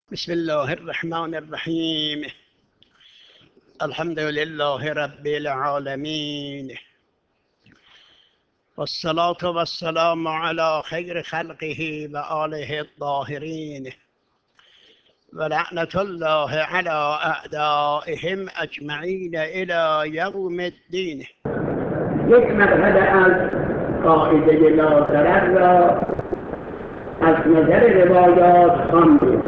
بسم الله الرحمن الرحيم. الحمد لله رب العالمين، والصلاة والسلام على خير خلقه وآله الطاهرين، ولعنة الله على أعدائهم أجمعين إلى يوم الدين. یک مرحله از قاعده لاضرر را از نظر روایات خواندیم.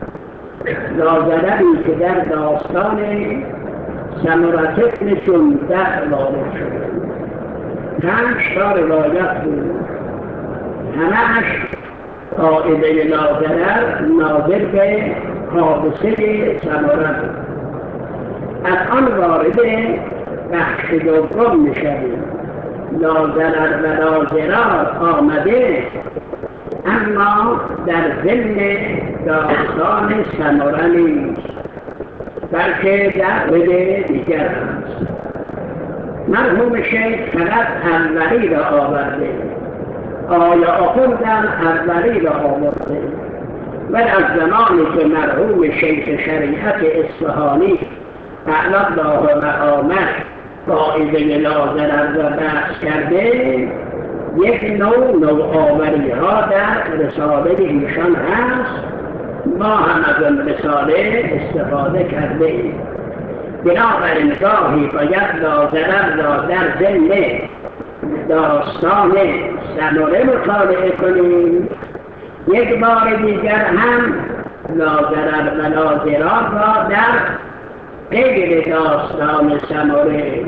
لاضرری که در داستان سمرة بن جندب وارد شده. 5 تا روایت بود، همه‌اش قاعده لاضرر ناظر به حادثه سمرة بود. از آن وارد بخش دوم میشویم. لاضرر و لاضرار آمده، اما در ضمن داستان سمرة نیست، بلکه در مورد دیگر است. مرحوم شیخ فقط اولی را آورده، آیا آخوندم اولی را آورده، ولی از زمانی که مرحوم شیخ شریعت اصفهانی اعلی الله مقامه قاعده لاضرر را بحث کرده، یک نوآوری ها در رساله ایشان هست. ما هم از اون رساله استفاده کرده ایم. بنابراین گاهی باید لاضرر را در ضمن داستان سمرة مطالعه کنیم، یک بار دیگر هم لاضرر و لاضرار را در غیر داستان سمرة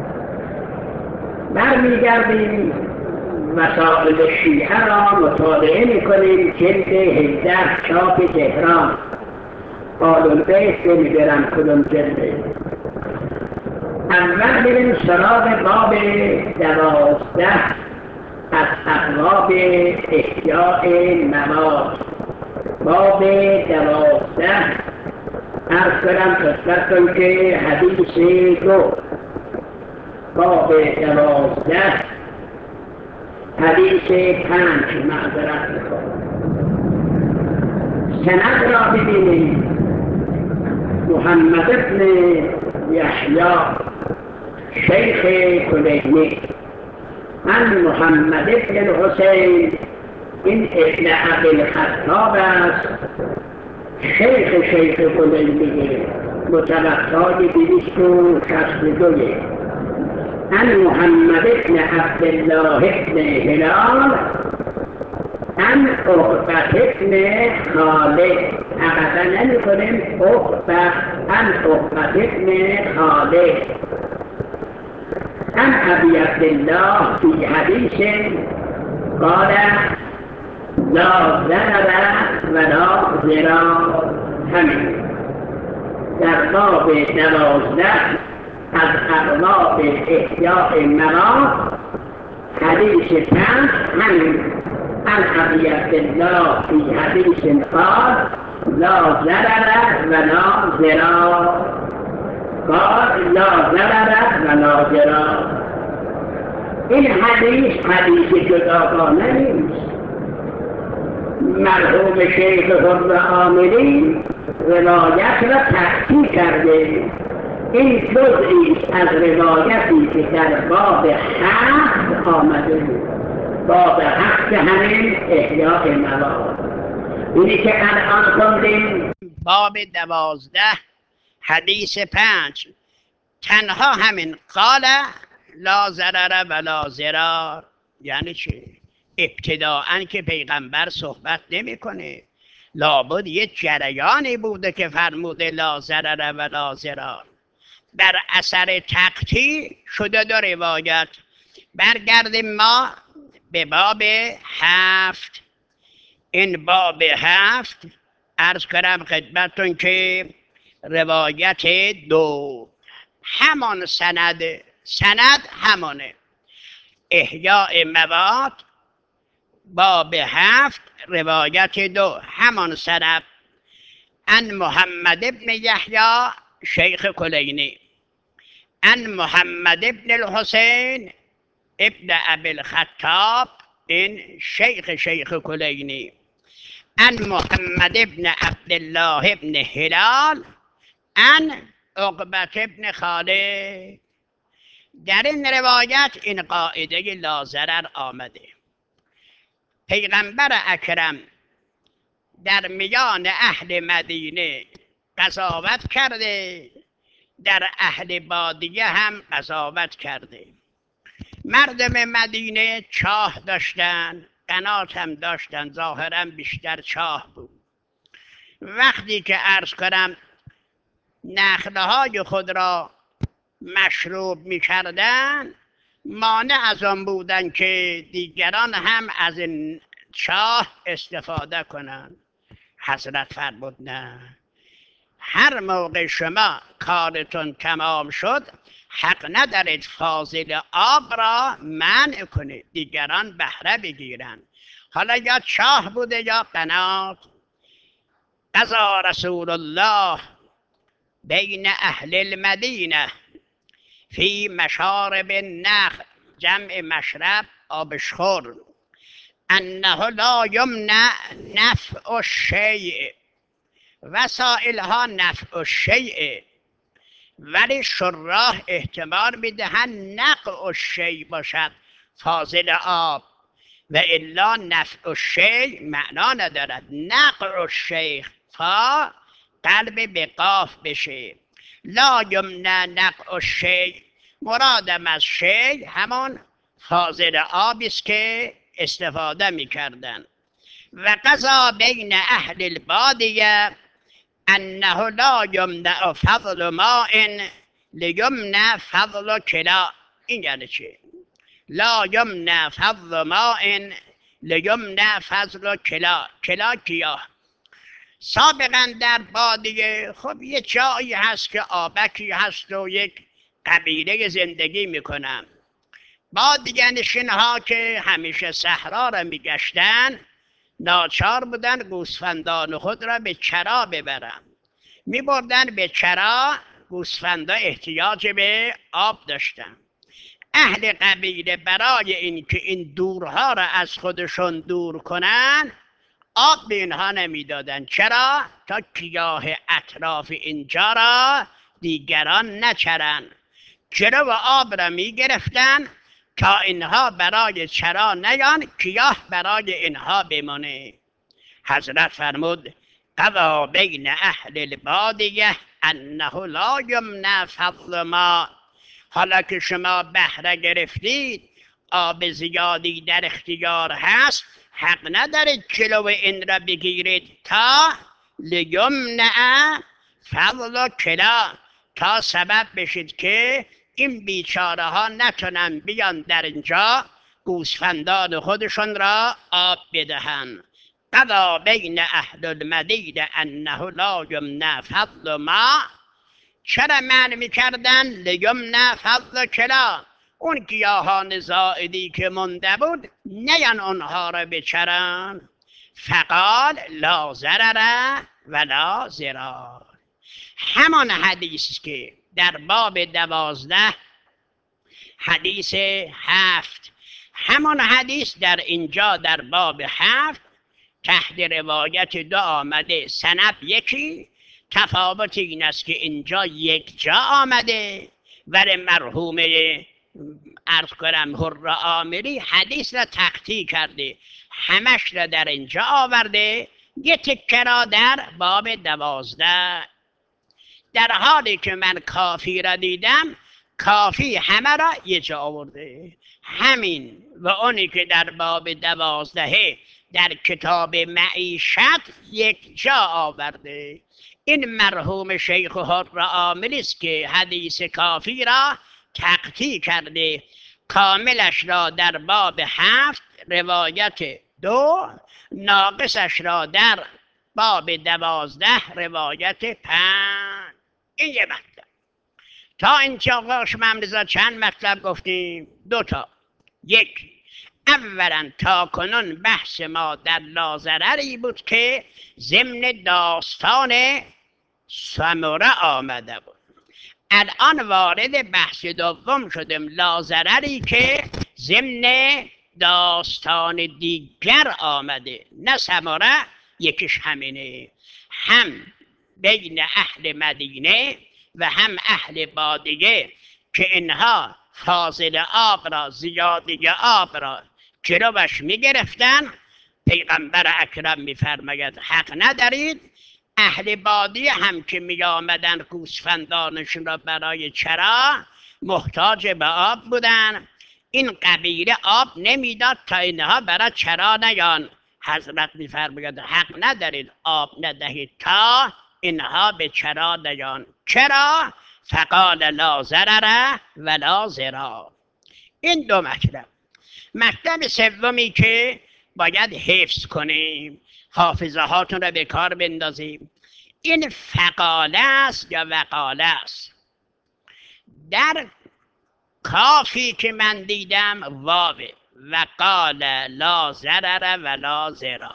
برمیگردیم. مسائل شیعه را مطالعه میکنیم. جلد 17 چاپ تهران. آل‌البیت نمیدارم کدوم جلده. اول بریم سراغ باب 12 از ابواب احیاء مواد. باب 12 عرض کنم خدمتتون که حدیث 2. باب 12 حدیث 5 معذرت میکنم. سند را ببینید. محمد بن یحیی شیخ کلینی عن محمد بن الحسین، این ابن ابوالخطاب است، شیخ کلینی متوفای 262. عن محمد بن عبدالله بن هلال عن عقبة بن خالد. عقبة نمی کنیم، عقبة. عن عقبة بن خالد عن ابي عبد الله في حديث قال لا ضرر ولا ضرار. همین در باب 12 از ابواب احیاء مواد حدیث 5 همین. عن ابي عبد الله في حديث قال لا ضرر ولا ضرار. قال لا ضرر ولا ضرار. این حدیث جداگانه نیست. مرحوم شیخ حر عاملی روایت را تحقیق کرده. این جزئی از روایتی که در باب 7 آمده. باب 7 همین احیاء مواد. اینی که الان خوندیم باب 12 حدیث 5 تنها همین قال لا ضرر ولا ضرار. یعنی چی؟ ابتداءً که پیغمبر صحبت نمیکنه، لابد یه جریانی بوده که فرموده لا ضرر ولا ضرار. بر اثر تقطیع شده 2 روایت. برگردیم ما به باب 7. این باب 7 عرض کنم خدمتتون که روایت 2 همان سند همانه. احیاء مواد باب 7 روایت 2 همان سند. عن محمد بن یحیی شیخ کلینی عن محمد بن الحسین ابن ابوالخطاب، این شیخ کلینی، ان محمد ابن عبدالله ابن هلال ان عقبت ابن خالد. در این روایت این قاعده لاضرر آمده. پیغمبر اکرم در میان اهل مدینه قضاوت کرده، در اهل بادیه هم قضاوت کرده. مردم مدینه چاه داشتن، قنات هم داشتن، ظاهرا بیشتر چاه بود. وقتی که عرض کنم نخلهای خود را مشروب می کردن، مانع از آن بودن که دیگران هم از این چاه استفاده کنند. حضرت فرمود نه، هر موقع شما کارتون تمام شد حق ندارید فاضل آب را منع کنید دیگران بهره بگیرند. حالا یا چاه بوده یا قنات. قضا رسول الله بین اهل المدینه فی مشارب النخل، جمع مشرب آبشخور، انه لا یمنع نفع الشیء، وسائلها نفع الشیء، ولی شراح احتمال میدهند نقع الشیء باشد فاضل آب، و الا نفع الشیء معنا ندارد. نقع الشیء تا قلب به قاف بشه. لا یمنع نقع الشیء، مرادم از شیء همان فاضل آبی است که استفاده میکردن. و قضا بین اهل البادیه انه لا یمنع فضل ماء لیمنع فضل کلا. این یعنی چه؟ لا یمنع فضل ماء لیمنع فضل کلا. کلا گیاه. سابقا در بادیه خب یه جایی هست که آبکی هست و یک قبیله زندگی میکنن. بادیه نشینها که همیشه صحرا را میگشتن ناچار بودن گوسفندان خود را به چرا ببرن. میبردن به چرا، گوسفندا احتیاج به آب داشتن. اهل قبیله برای اینکه این دورها را از خودشون دور کنن آب به اینها نمیدادن. چرا؟ تا گیاه اطراف اینجا را دیگران نچرن. جلو آب را میگرفتن تا اینها برای چرا نیان، گیاه برای اینها بمانه. حضرت فرمود قضا بین اهل البادیه انه لا یمنع فضل ما. حالا که شما بهره گرفتید، آب زیادی در اختیار هست، حق ندارید جلو این را بگیرید تا لیمنع فضل کلا، تا سبب بشید که این بیچاره ها نتونن بیان در اینجا گوسفندان خودشون را آب بدهن. قضا بین اهل المدینه انه لا یمنع فضل ما. چرا منع میکردن؟ لیمنع فضل کلا، اون گیاهان زائدی که منده بود نیان اونها را بچرن. فقال لا ضرر ولا ضرار. همان حدیث که در باب 12 حدیث 7، همان حدیث در اینجا در باب 7 تحت روایت 2 آمده، سند یکی، تفاوت این است که اینجا یک جا آمده. ولی مرحوم عرض کنم حر عامری حدیث را تقطیع کرده، همش را در اینجا آورده، یه تکه را در باب 12. در حالی که من کافی را دیدم، کافی همه را یه جا آورده. همین و اونی که در باب 12 در کتاب معیشت یک جا آورده. این مرحوم شیخ حر عامری است که حدیث کافی را تقطیع کرده، کاملش را در باب 7 روایت 2، ناقصش را در باب 12 روایت 5. این یه مطلب. تا اینجا قاش ممرزا چند مطلب گفتیم؟ 2 تا. یک، اولا تا کنون بحث ما در لاضرری بود که ضمن داستان سمره آمده بود. الان وارد بحث دوم شدیم، لاضرری که ضمن داستان دیگر آمده، نه سمره یکیش همینه، هم بین اهل مدینه و هم اهل بادیه که اینها فاضل آب را، زیادی آب را جلوش میگرفتن. پیغمبر اکرم میفرماید حق ندارید. اهل بادیه هم که می آمدن گوسفندانشون را برای چرا محتاج به آب بودن، این قبیله آب نمیداد تا اینها برای چرا نیان. حضرت میفرماید حق ندارید آب ندهید تا اینها به چرا نیان. چرا؟ فقال لا ضرر ولا ضرار. این دو مطلب. مطلب سومی که باید حفظ کنیم، حافظه هاتون را به کار بندازیم، این فقاله است یا وقاله است. در کافی که من دیدم واوه، وقال لا ضرر ولا ضرار.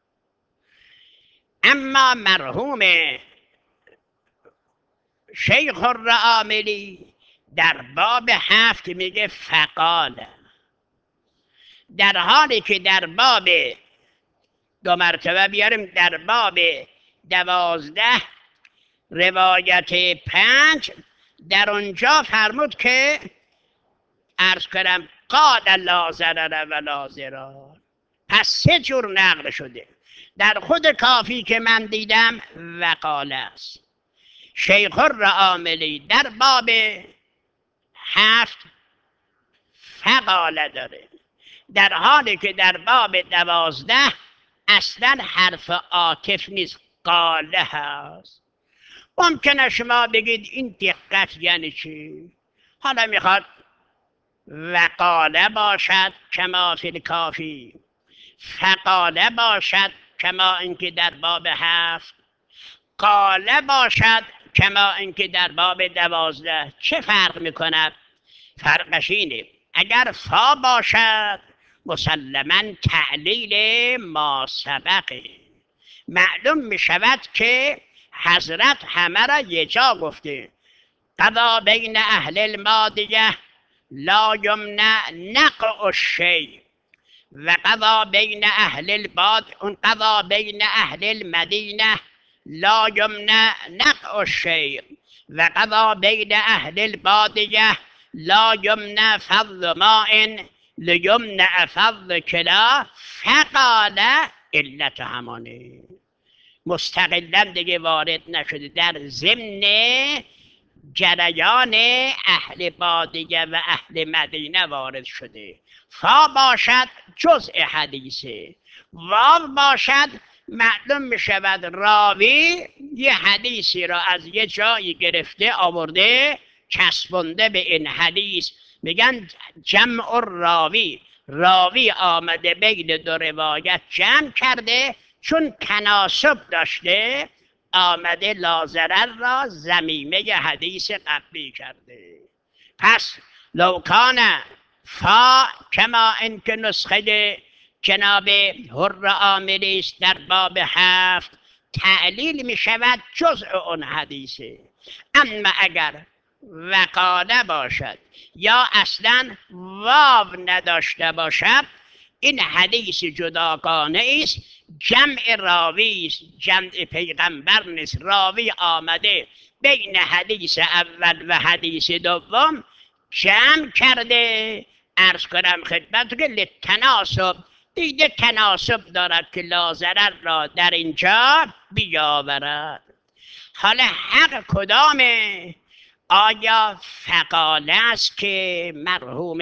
اما مرحوم شیخ الرعاملی در باب 7 میگه فقاله، در حالی که در باب 2 مرتبه بیاریم، در باب 12 روایت 5 در اونجا فرمود که عرض کنم قال لا ضرر ولا ضرار. پس 3 جور نقل شده. در خود کافی که من دیدم وقاله است. شیخ الرعاملی در باب 7 فقاله داره، در حالی که در باب 12 اصلا حرف عاطف نیست، قاله هست. ممکنه شما بگید این دقت یعنی چی؟ حالا میخواد وقاله باشد کما فی الکافی، فقاله باشد کما اینکه در باب 7، قاله باشد کما اینکه در باب 12. چه فرق میکند؟ فرقش اینه اگر فا باشد مسلما تعلیل ما سبقه، معلوم می شود که حضرت همه را یه جا گفته. قضا بین اهل المادیه لا یمنع نقع الشیء و قضا بین اهل الباد، اون قضا بین اهل المدینه لا یمنع نقع الشیء و قضا بین اهل البادیه لا یمنع فضل ماء لیمنع فضل کلا. فقال علت همانه، مستقلا دیگه وارد نشده، در ضمن جریان اهل بادیه و اهل مدینه وارد شده. فا باشد جزء حدیثه، واو باشد معلوم می شود راوی یه حدیثی را از یه جایی گرفته آورده چسبونده به این حدیث. میگن جمع الراوی، راوی آمده بین 2 روایت جمع کرده، چون تناسب داشته آمده لا ضرر را ضمیمه حدیث قبلی کرده. پس لو کان فا کما اینکه نسخه جناب الرعاملی است در باب 7 تعلیل می شود جزء اون حدیثه. اما اگر وقاله باشد یا اصلا واو نداشته باشد این حدیث جداگانه است، جمع راوی است، جمع پیغمبر نیست. راوی آمده بین حدیث اول و حدیث دوم جمع کرده، عرض کنم خدمت که للتناسب، دیده تناسب دارد که لا ضرر را در اینجا بیاورد. حالا حق کدامه؟ آیا فقاله است که مرحوم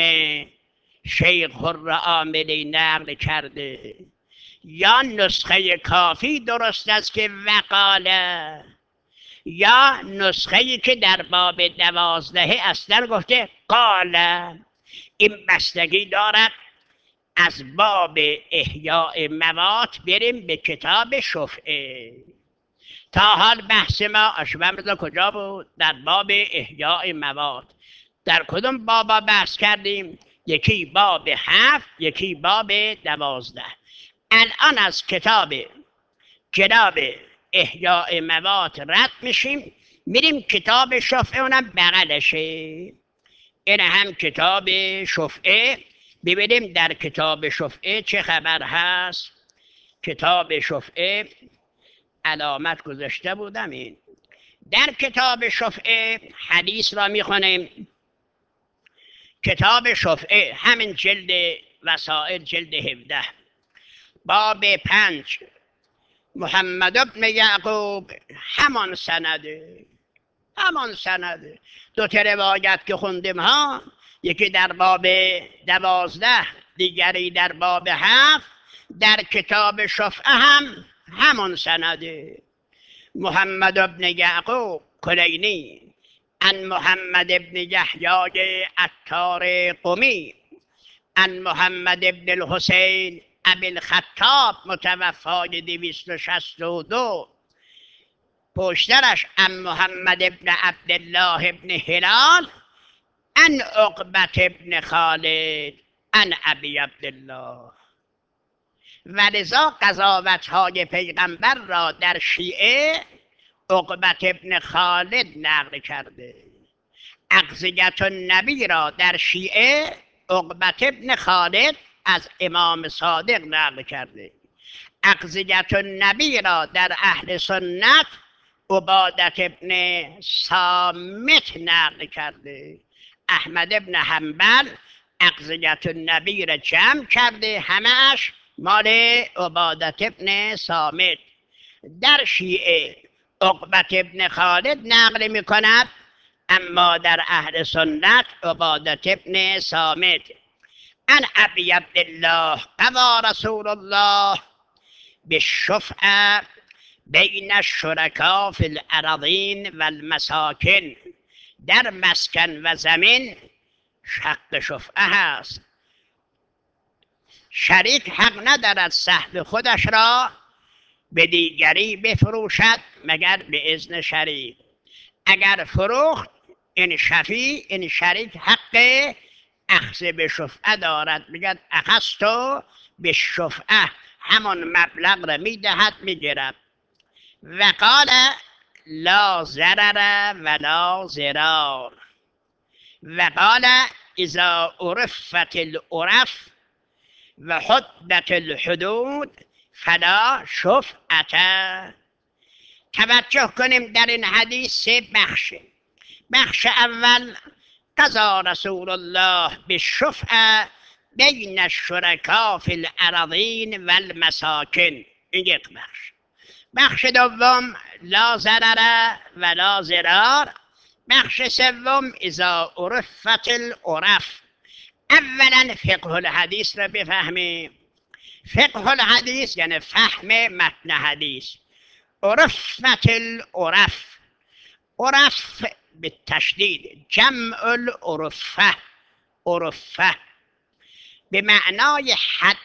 شیخ الرعاملی نقل کرده، یا نسخه کافی درست است که وقاله، یا نسخه‌ای که در باب 12 اصلا گفته قاله؟ این بستگی دارد. از باب احیاء موات بریم به کتاب شفعه. تا حال بحث ما اشبمرزا کجا بود؟ در باب احیاء موات. در کدوم بابا بحث کردیم؟ یکی باب 7، یکی باب 12. الان از کتاب جناب احیاء موات رد میشیم، میریم کتاب شفعه، اونم بغلشه. این هم کتاب شفعه. ببینیم در کتاب شفعه چه خبر هست. کتاب شفعه علامت گذاشته بودم. این در کتاب شفعه حدیث را میخونیم. کتاب شفعه همین جلد وسائل جلد 17 باب 5 محمد ابن یعقوب همان سنده. دو تا روایت که خوندیم ها، یکی در باب 12 دیگری در باب 7، در کتاب شفعه هم همان سنده. محمد ابن یعقوب کلینی عن محمد ابن یحیی عطار قمی عن محمد ابن الحسین ابی الخطاب متوفای 262 پشترش عن محمد ابن عبدالله ابن هلال عن عقبة ابن خالد عن ابی عبدالله. ولذا قضاوت های پیغمبر را در شیعه عقبة ابن خالد نقل کرده، اقضیت النبی را در شیعه عقبة ابن خالد از امام صادق نقل کرده، اقضیت النبی را در اهل سنت عبادت ابن صامت نقل کرده. احمد ابن حنبل اقضیت النبی را جمع کرده، همش مال عبادت ابن صامت. در شیعه عقبة ابن خالد نقل می کند، اما در اهل سنت عبادت ابن صامت. عن ابی عبدالله قضى رسول الله بالشفعة بین الشرکا فی الأراضین و المساکن. در مسکن و زمین حق شفعه هست. شریک حق ندارد سهم خودش را به دیگری بفروشد مگر به اذن شریک. اگر فروخت این شریک حق اخذ به شفعه دارد، میگد اخذتو به شفعه، همان مبلغ را میدهد میگیرد. و قال لا ضرر ولا ضرار. و قال اذا عرفت العرف و حدت الحدود فلا شفعة. توجه کنیم در این حدیث سه بخشه. بخش اول قضا رسول الله بالشفعة بین الشرکا فی الأراضین و المساکن، این یک بخش. بخش دوم لا ضرر ولا ضرار. بخش سوم اذا عرفت العرف. اولا فقه الحدیث را بفهمیم. فقه الحدیث یعنی فهم متن حدیث. عرفت العرف، عرف بالتشدید، جمع العرفه، عرفه به معنای حد.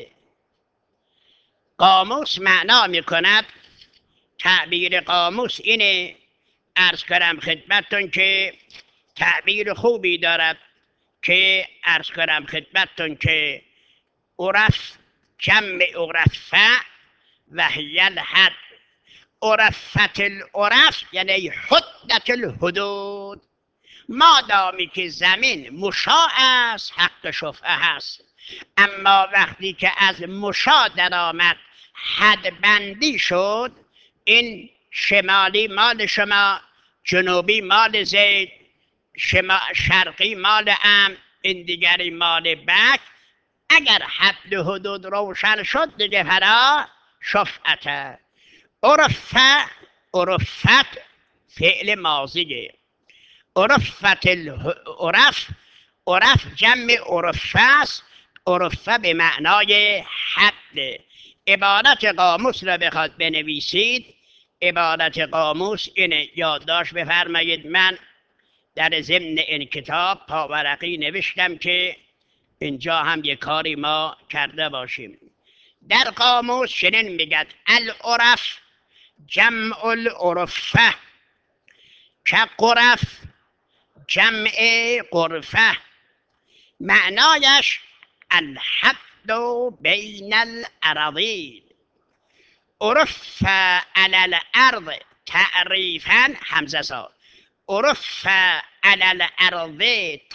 قاموس معنا می کند، تعبیر قاموس اینه. عرض کنم خدمتتون که تعبیر خوبی دارد که عرض کنم خدمتتون که عرف جمع عرفه و هی الحد. عرفت العرف یعنی حدت الحدود. مادامی که زمین مشاع است حق شفعه هست، اما وقتی که از مشاع درآمد حد بندی شد، این شمالی مال شما، جنوبی مال زید، شرقی مال ام، این دیگری مال بک، اگر حد حدود روشن شد دیگه فلا شفعته. عرفت فعل ماضیه. عرفت العرف، عرف جمع عرفه است. عرفه به معنای حد. عبارت قاموس را بخواد بنویسید، عبارت قاموس اینه، یادداشت بفرمایید. من در ضمن این کتاب پاورقی نوشتم که اینجا هم یک کاری ما کرده باشیم. در قاموس چنین میگد العرف جمع العرفه، که قرف جمع قرفه، معنایش الحد بین الاراضین. عرف علی الارض تعریفا حمزه صاد، عرف علی الارض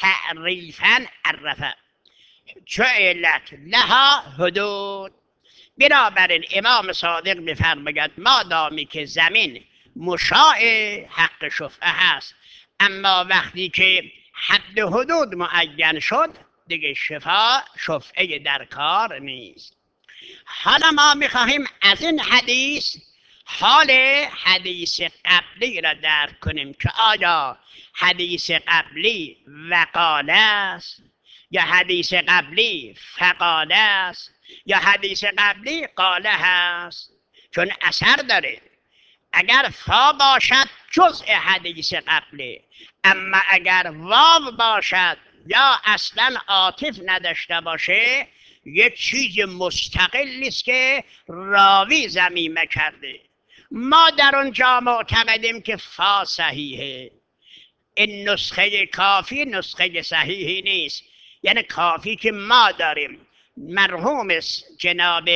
تعریفا عرفه، جعلت لها حدود. بنابراین امام صادق میفرماید مادامی که زمین مشاع حق شفعه هست، اما وقتی که حد حدود معین شد دیگه شفعه در کار نیست. حالا ما میخواهیم از این حدیث حال حدیث قبلی را درک کنیم که آیا حدیث قبلی وقاله است یا حدیث قبلی فقاله است یا حدیث قبلی قاله هست، چون اثر داره. اگر فا باشد جزء حدیث قبلی، اما اگر واو باشد یا اصلا عاطف نداشته باشه یک چیز مستقلی است که راوی ضمیمه کرده. ما در اونجا معتقدیم که فا صحیحه. این نسخه کافی نسخه صحیحی نیست، یعنی کافی که ما داریم مرحوم جناب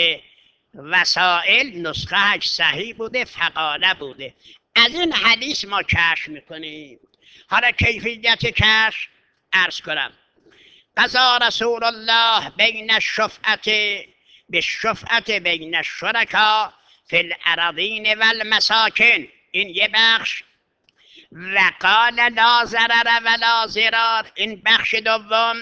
وسائل نسخهش صحیح بوده، فقاله بوده. از این حدیث ما کشف میکنیم. حالا کیفیت کشف عرض کنم. قضا رسول الله بین الشفعت بالشفعت بین الشرکا فی الارضین و المساکن، این یه بخش. وقال لا ضرر ولا ضرار، این بخش دوم.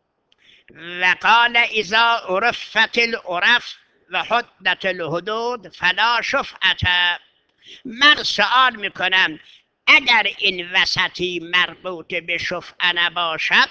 وقال اذا عرفت العرف و حدت الحدود فلا شفعت. من سوال میکنم اگر این وسطی مربوط به شفعه نباشد،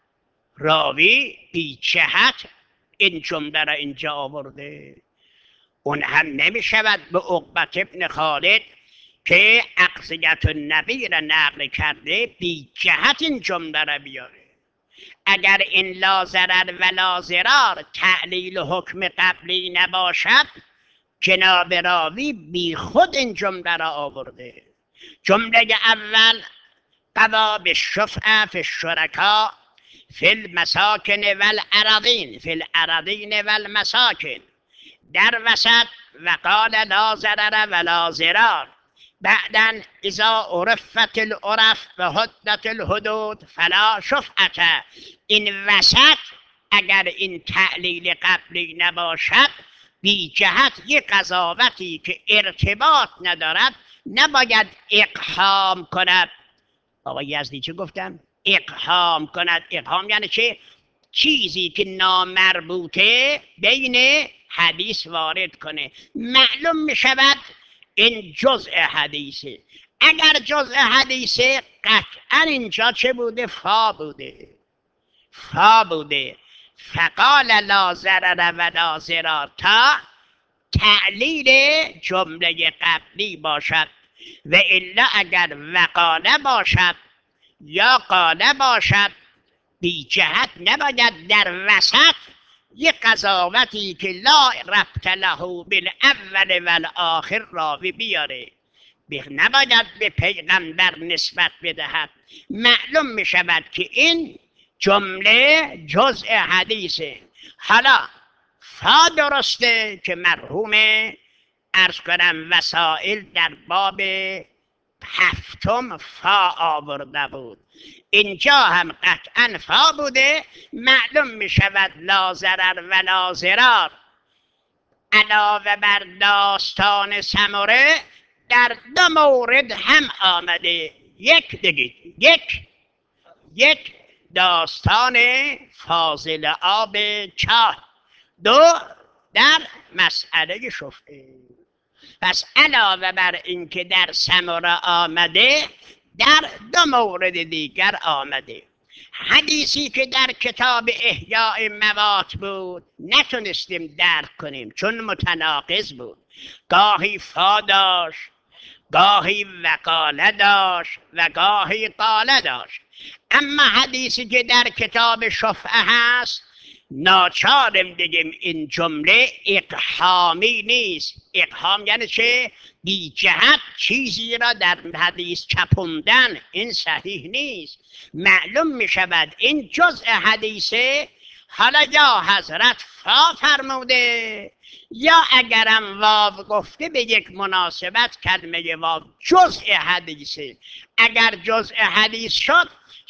راوی بی جهت این جمله را اینجا آورده، اون هم نمیشود به عقبت ابن خالد که اقصیت النبی را نقل کرده بی جهت این جمله را بیاره. اگر این لا ضرر و لا ضرار تعلیل حکم قبلی نباشد، جناب راوی بی خود این جمله را آورده. جمله اول قضا بالشفعه فی الشرکا فی المساکن و الارضین، فی الارضین و المساکن، در وسط وقال لا ضرر و لا ضرار، بعدا اذا عرفت العرف و حدت الحدود فلا شفعت. این وسط اگر این تعلیل قبلی نباشد، بی جهت یک قضاوتی که ارتباط ندارد نباید اقحام کند. آقا یزدی چه گفتم؟ اقحام کند. اقحام یعنی چه؟ چیزی که نامربوطه بین حدیث وارد کنه. معلوم می شود این جزء حدیثه. اگر جزء حدیثه قطعا اینجا چه بوده؟ فا بوده. فا بوده. فقال لا ضرر و لا ضرار تا تعلیل جمله قبلی باشد، و الا اگر وقاله باشد یا قاله باشد بی جهت نباید در وسط یک قضاوتی که لا ربط له بالاول و الاخر راوی بیاره. نباید به پیغمبر نسبت بدهد. معلوم می شود که این جمله جزء حدیثه. حالا فا درسته که مرحوم عرض کنم وسائل در باب هفتم فا آورده بود، اینجا هم قطعا فا بوده. معلوم می شود لا ضرر و لا ضرار علاوه بر داستان سمره در دو مورد هم آمده. یک داستان فاضل آب چاه، دو در مسئله شفعه. پس علاوه بر اینکه در سمره آمده در دو مورد دیگر آمده. حدیثی که در کتاب احیاء موات بود نتونستیم درک کنیم چون متناقض بود. گاهی فا داشت، گاهی وقاله داشت و گاهی قاله داشت. اما حدیثی که در کتاب شفعه هست ناچارم بگیم این جمله اقحامی نیست. اقحام یعنی چه؟ بی جهت چیزی را در حدیث چپوندن، این صحیح نیست. معلوم می شود این جزء حدیثه. حالا یا حضرت فا فرموده یا اگرم واو گفته به یک مناسبت کلمه واو جزء حدیثه. اگر جزء حدیث شد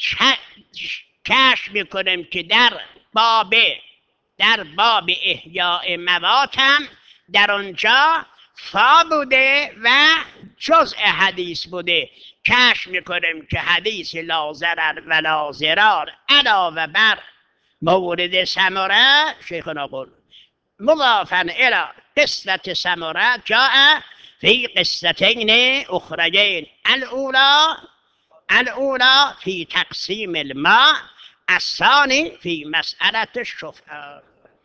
کشف میکنیم که در باب احیاء موات هم در آنجا فا بوده و جزء حدیث بوده. کشف میکنیم که حدیث لا ضرر ولا ضرار علاوه بر مورد ثمره شیخنا قول مضافا الى قصة ثمره جاء في قصتين اخريين الاولى في تقسيم الماء الثاني في مسألة الشفعة.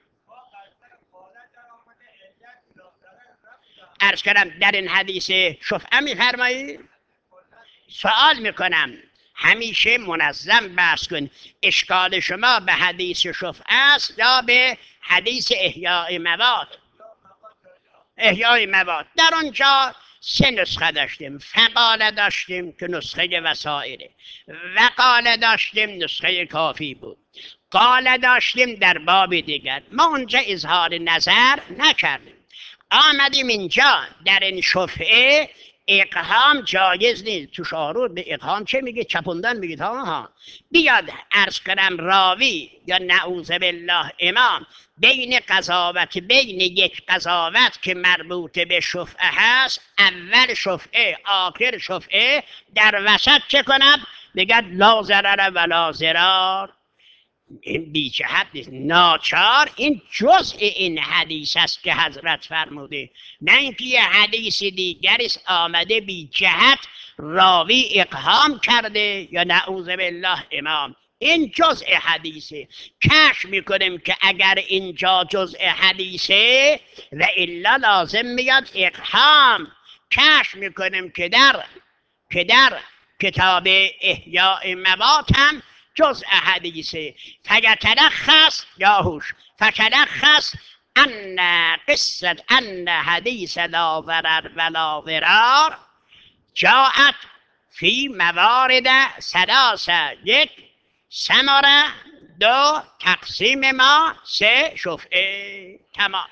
عرض کردم در این حدیث شفعه میفرمایید. سوال میکنم همیشه منظم بحث کن. اشکال شما به حدیث شفعه است یا به حدیث احیاء مواد؟ احیاء مواد. در آنجا 3 نسخه داشتیم. فقال داشتیم که نسخه وسائله، وقال داشتیم نسخه کافی بود، قال داشتیم در باب دیگر. ما اونجا اظهار نظر نکردیم. آمدیم اینجا در این شفعه اقهام جایز نیست. تو شاهرود به اقهام چه میگه؟ چپوندن میگه. ها بیاد عرض کنم راوی یا نعوذ بالله امام بین قضاوت، بین یک قضاوت که مربوط به شفعه هست، اول شفعه آخر شفعه، در وسط چه کنم؟ بگد لا ضرر ولا ضرار. این بی جهت نیست، ناچار. این جزء این حدیث است که حضرت فرموده، نه اینکه یه حدیث دیگری آمده بی جهت راوی اقهام کرده یا نعوذ بالله امام. این جزء حدیثه. کشف میکنیم که اگر اینجا جزء حدیثه و الا لازم میاد اقهام. کشف میکنیم که در کتاب احیاء مواد هم جزء حدیثه. فیتلخص یاهوش فتلخص ان قصه ان حدیث لا ضرر ولا ضرار جاءت فی موارد 3: 1 ثمره، 2 تقسیم ما، 3 شفعه. تمام.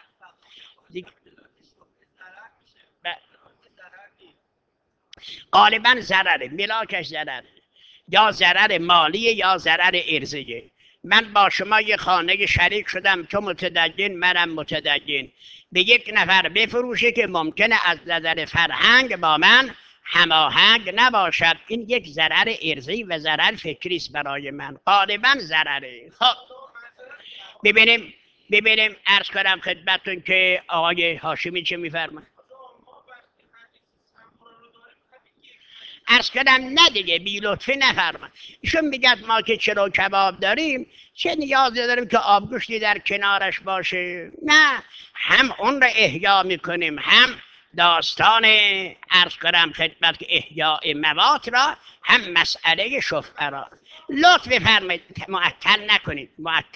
غالبا ضرره، ملاکش ضرره، یا ضرر مالی یا ضرر ارضیه. من با شما یه خانه شریک شدم، تو متدین منم متدین، به یک نفر بفروشه که ممکنه از نظر فرهنگ با من هماهنگ نباشد. این یک ضرر ارضی و ضرر فکری است برای من. غالبا ضرره. خب ببینیم عرض کنم خدمتتون که آقای هاشمی چه میفرماید. عرض کردم نه دیگه، بی لطفی نفرمایید. ایشون میگد ما که چلو کباب داریم چه نیازی داریم که آبگوشتی در کنارش باشه؟ نه، هم اون را احیا میکنیم، هم داستان عرض کنم خدمت که احیاء مواد را، هم مسئله شفعه را. لطف بفرمایید معطل نکنید.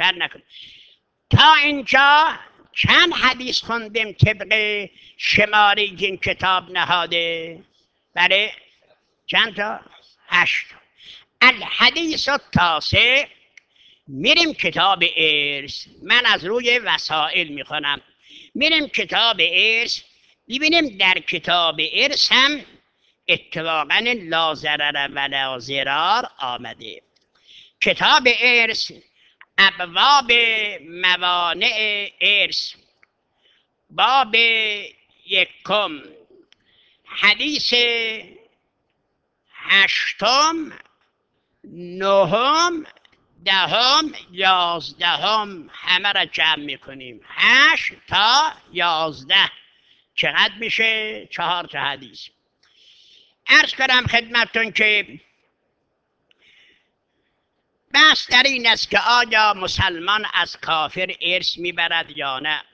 تا اینجا چند حدیث خوندیم طبق شماری این کتاب نهاده؟ بله چند تا؟ 8. الحدیث التاسع. میریم کتاب ارث. من از روی وسائل میخونم. میریم کتاب ارث، ببینیم در کتاب ارث هم اتفاقا لا ضرر ولا ضرار آمده. کتاب ارث ابواب موانع ارث، باب 1 حدیث 8 9 10 11 همه را جمع میکنیم. 8 تا 11 چقدر میشه؟ 4 تا حدیث. عرض کنم خدمتتون که بحث در این است که آیا مسلمان از کافر ارث میبرد یا نه.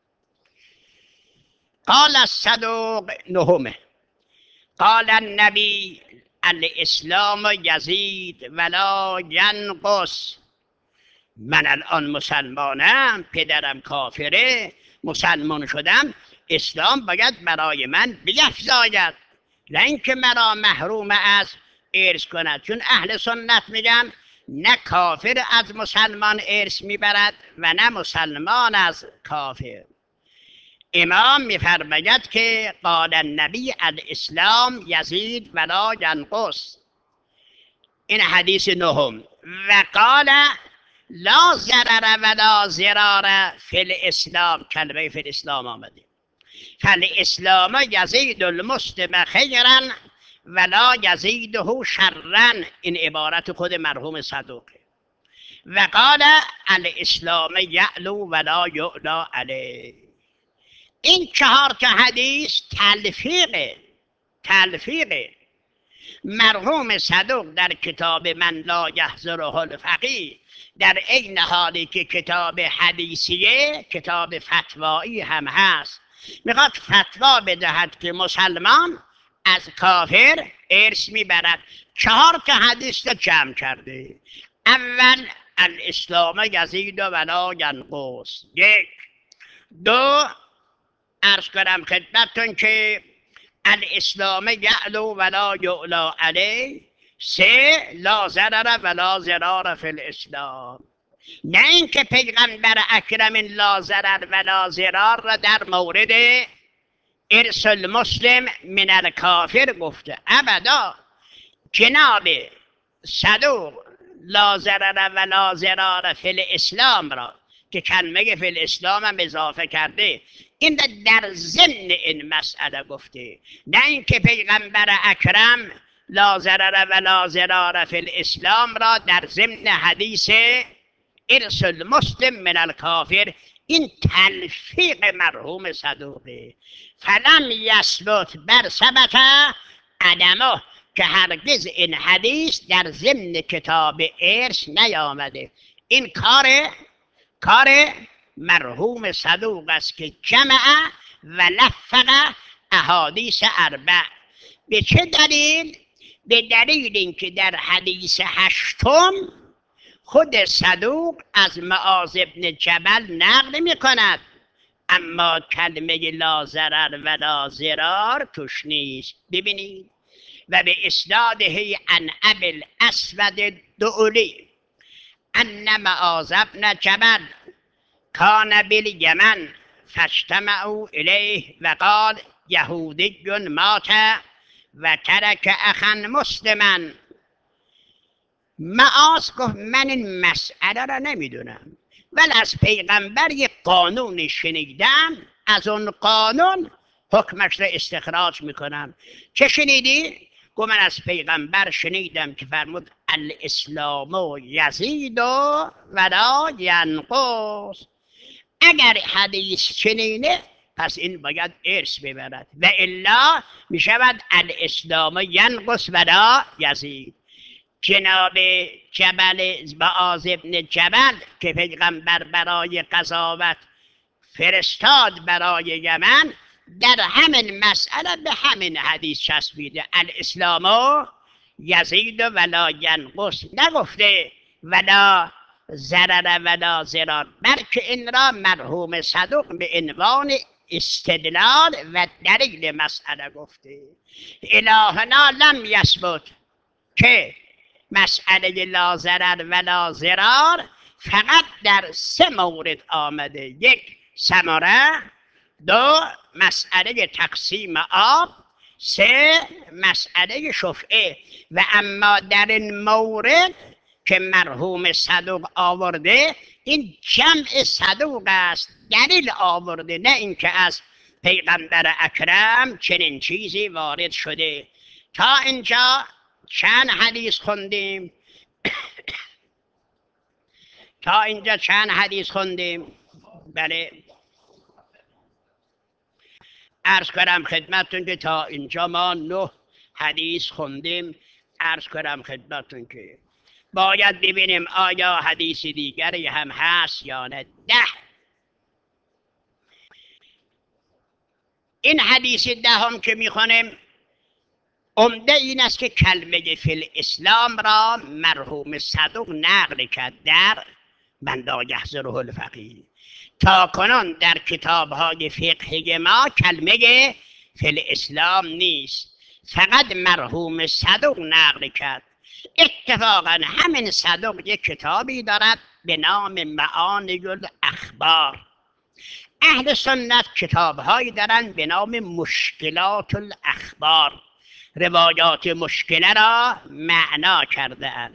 قال الصدوق 9 قال النبی الاسلام یزید ولا ینقص. من الان مسلمانم، پدرم کافره، مسلمان شدم، اسلام باید برای من بیفزاید، نه اینکه مرا محروم از ارث کند. چون اهل سنت میگن نه کافر از مسلمان ارث میبرد و نه مسلمان از کافر. امام میفرماید که قال النبی الاسلام یزید ولا ینقص. این حدیث 9. و قال لا ضرر ولا ضرار فی الاسلام. کلمه فی الاسلام آمده. فالاسلام یزید المسلم خیرا ولا یزیده شرا. این عبارت خود مرحوم صدوقه. و قال الاسلام یعلو ولا یعلا علیه. این 4 تا حدیث تلفیقه. مرحوم صدوق در کتاب من لا یحضره الفقیه، در عین حالی که کتاب حدیثیه، کتاب فتوایی هم هست، میخواد فتوا بدهد که مسلمان از کافر ارث میبرد. 4 تا حدیث رو جمع کرده. اول الاسلام یزید ولا ینقص. 1. 2 عرض کنم خدمتتون که الاسلام یعلو ولا یعلا علیه. 3 لا ضرر ولا ضرار فی الاسلام. نه اینکه پیغمبر اکرم لا ضرر ولا ضرار را در مورد ارث المسلم من الکافر گفته، ابدا. جناب صدوق لا ضرر ولا ضرار فی الاسلام را که کلمه فی الاسلام هم اضافه کرده، این در ضمن این مسئله گفته، نه اینکه پیغمبر اکرم لا ضرر ولا ضرار فی الاسلام را در ضمن حدیث ارث المسلم من الکافر. این تلفیق مرحوم صدوقه. فلم یثبت بر ثبت عدمه، که هرگز این حدیث در ضمن کتاب ارث نیامده. این کار مرحوم صدوق است که جمع و لفق احادیث 4. به چه دلیل؟ به دلیل اینکه در حدیث 8 خود صدوق از معاذ بن جبل نقل می کند، اما کلمه لا ضرر ولا ضرار توش نیست. ببینید و به اسناده عن ابی الاسود الدؤلی ان معاذ بن جبل کان بالیمن فاجتمعوا الیه و قال یهودی مات و ترک اخا مسلما. معاذ گفت من این مسئله را نمیدونم، ولی از پیغمبر یک قانون شنیدم، از اون قانون حکمش را استخراج میکنم. چه شنیدی؟ گفت من از پیغمبر شنیدم که فرمود الاسلام یزید ولا ینقص. اگر حدیث چنینه پس این باید ارث ببرد و الا میشود الاسلام ینقص ولا یزید. جناب جبل معاذ بن جبل که پیغمبر برای قضاوت فرستاد برای یمن، در همین مسئله به همین حدیث چسبیده الاسلام یزید ولا ینقص، نگفته ولا ضرر ولا ضرار، بلکه این را مرحوم صدوق به عنوان استدلال و دلیل مسئله گفته. الهنا لم یثبت که مسئله لا ضرر ولا ضرار فقط در 3 مورد آمده: 1 ثمره، 2 مسئله تقسیم آب، 3 مسئله شفعه. و اما در این مورد که مرحوم صدوق آورده، این جمع صدوق است، دلیل آورده، نه اینکه از پیغمبر اکرم چنین چیزی وارد شده. تا اینجا چند حدیث خوندیم؟ تا اینجا چند حدیث خوندیم؟ بله، عرض کنم خدمتتون که تا اینجا ما 9 حدیث خوندیم. عرض کنم خدمتتون که باید ببینیم آیا حدیث دیگری هم هست یا نه. 10. این حدیث 10 که میخونیم عمده این است که کلمه فی الاسلام را مرحوم صدوق نقل کرد در من لا یحضره الفقیه. تا کنون در کتاب‌های فقهی ما کلمه فی الاسلام نیست، فقط مرحوم صدوق نقل کرد. اتفاقا همین صدوق یک کتابی دارد به نام معانی الاخبار. اهل سنت کتاب‌هایی دارند به نام مشکلات الاخبار، روایات مشکله را معنا کرده اند.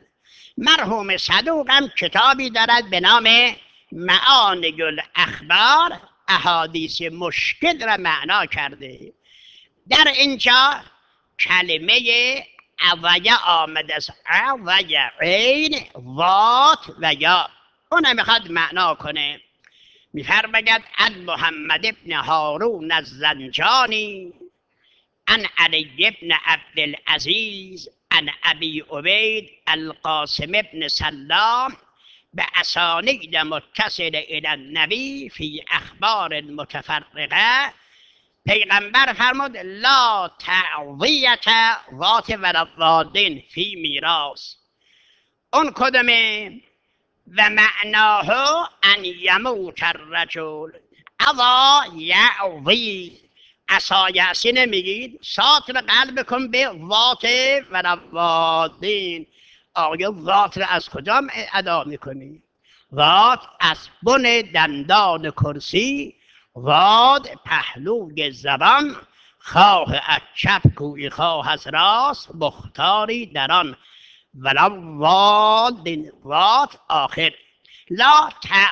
مرحوم صدوق هم کتابی دارد به نام معانی الاخبار، احادیث مشکل را معنا کرده. در اینجا کلمه اویه آمده است، اویه، عین، وات و یا. اون میخواد معنا کنه. میفرماید عن محمد ابن هارون الزنجانی عن علی ابن عبدالعزیز عن ابی عبید القاسم ابن سلام به اسانید متصل الی النبی فی اخبار متفرقه. پیغمبر فرمود لا تعویت ذات ولوادین فی میراث. اون کدومه؟ و معناه ان یموت الرجل اوا یعوی. عصایعسی نمیگید، ساطر قلب کن به ذات ولوادین. آیا ذات را از کجا ادا میکنی؟ ذات از بن دندان کرسی، واد پهلوی زبان، خواه از چپ گویی خواه از راست، مختاری در آن ولو وادین. واد آخر. لا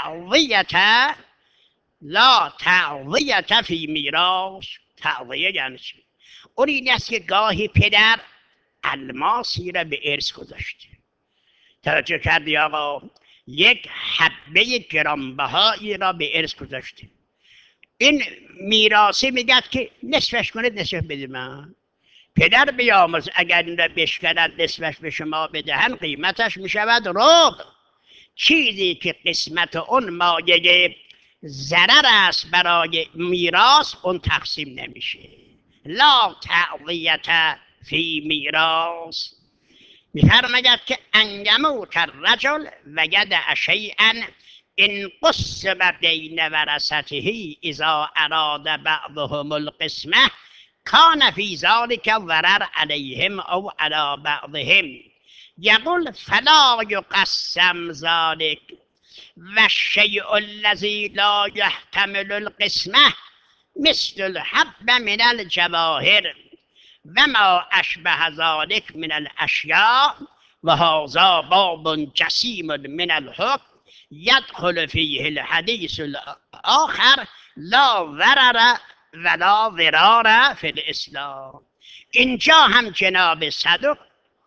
تعویت فی میراث. تعویه یعنی چی؟ اون این است که گاهی پدر الماسی را به ارث گذاشته. توجه کردی آقا؟ یک حبه گرانبهایی را به ارث گذاشته. این میراثی میگد که نصفش کنید، نصف بده من. پدر بیامرز اگر این را بشکند نصفش به شما بدهن، قیمتش میشود ربع. چیزی که قسمت اون مایه ضرر است برای میراث، اون تقسیم نمیشه. لا تعویت فی میراث. میفرماید که ان یموت الرجل و یدع شیئا ان قسم بین ورثته اذا اراد بعضهم القسمه کان فی ذلک ضرر علیهم او علی بعضهم. یقول فلا یقسم ذلک و الشیء الذی لا یحتمل القسمه مثل الحب من الجواهر و ما اشبه ذلک من الاشیاء و هذا باب جسیم من الحکم یدخل فیه الحدیث الاخر لا ضرر ولا ضرار فی الاسلام. اینجا هم جناب صدوق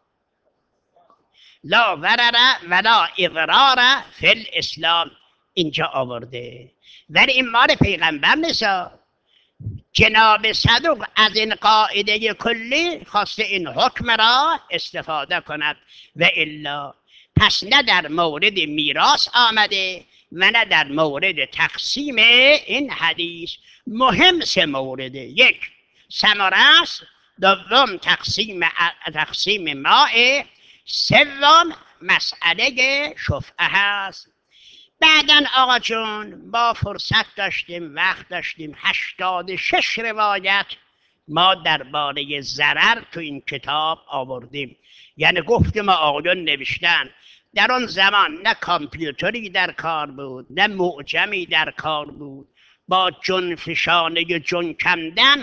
لا ضرر ولا اضرار فی الاسلام اینجا آورده، ولی این مال پیغمبر نیست. جناب صدوق از این قاعده کلی خواسته این حکم را استفاده کند و الا. پس نه در مورد میراث آمده و نه در مورد تقسیم این حدیث. مهم سه مورده: یک ثمره است، دوم تقسیم ماء، سوم مسئله شفعه هست. بعدن آقا جون با فرصت داشتیم، وقت داشتیم، 86 روایت ما درباره ضرر تو این کتاب آوردیم. یعنی گفتیم آقایون نوشتن. در آن زمان نه کامپیوتری در کار بود، نه معجمی در کار بود. با جنفشانه جن کندن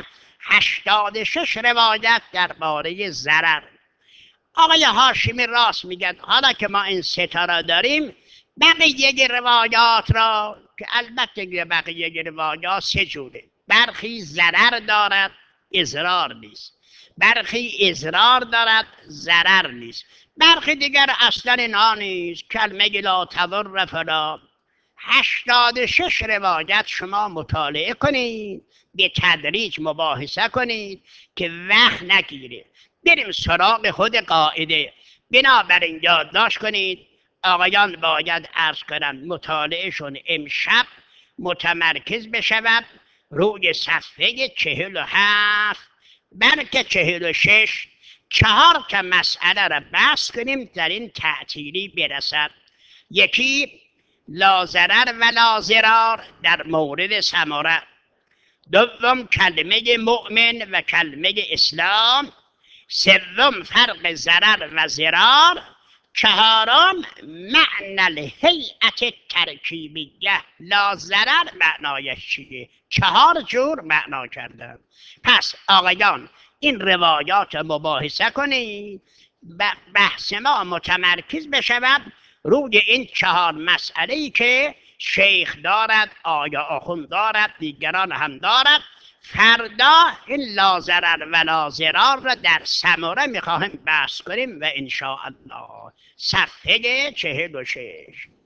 86 روایت درباره ضرر. آقای هاشمی راست میگن. حالا که ما این ستاره داریم، بقیه روایات را که البته بقیه روایات سه جوره: برخی ضرر دارد، اضرار نیست; برخی اضرار دارد، ضرر نیست; برخی دیگر اصلا اینا نیست، کلمه لا تضر فلا. 86 روایت شما مطالعه کنید، به تدریج مباحثه کنید که وقت نگیره. بریم سراغ خود قاعده. بنابراین یادداشت کنید. آقایان باید عرض کنند مطالعهشون امشب متمرکز بشود روی صفحه 47 بلکه 46. 4 تا مسئله را بحث کنیم در این تعطیلی برسد. یکی لا ضرر ولا ضرار در مورد ثمره. دوم کلمه مؤمن و کلمه اسلام. سوم فرق ضرر و ضرار. چهارم معنی الهیئت ترکیبیه. لا ضرر معنایش چیه؟ 4 جور معنا کردن. پس آقایان این روایات مباحثه کنید، بحث ما متمرکز بشود روی این 4 مسئله‌ای که شیخ دارد، آیا آخوند دارد، دیگران هم دارد. فردا این لازرر و لازرار را در سمره میخواهیم بحث کنیم و انشاءالله صفحه 46.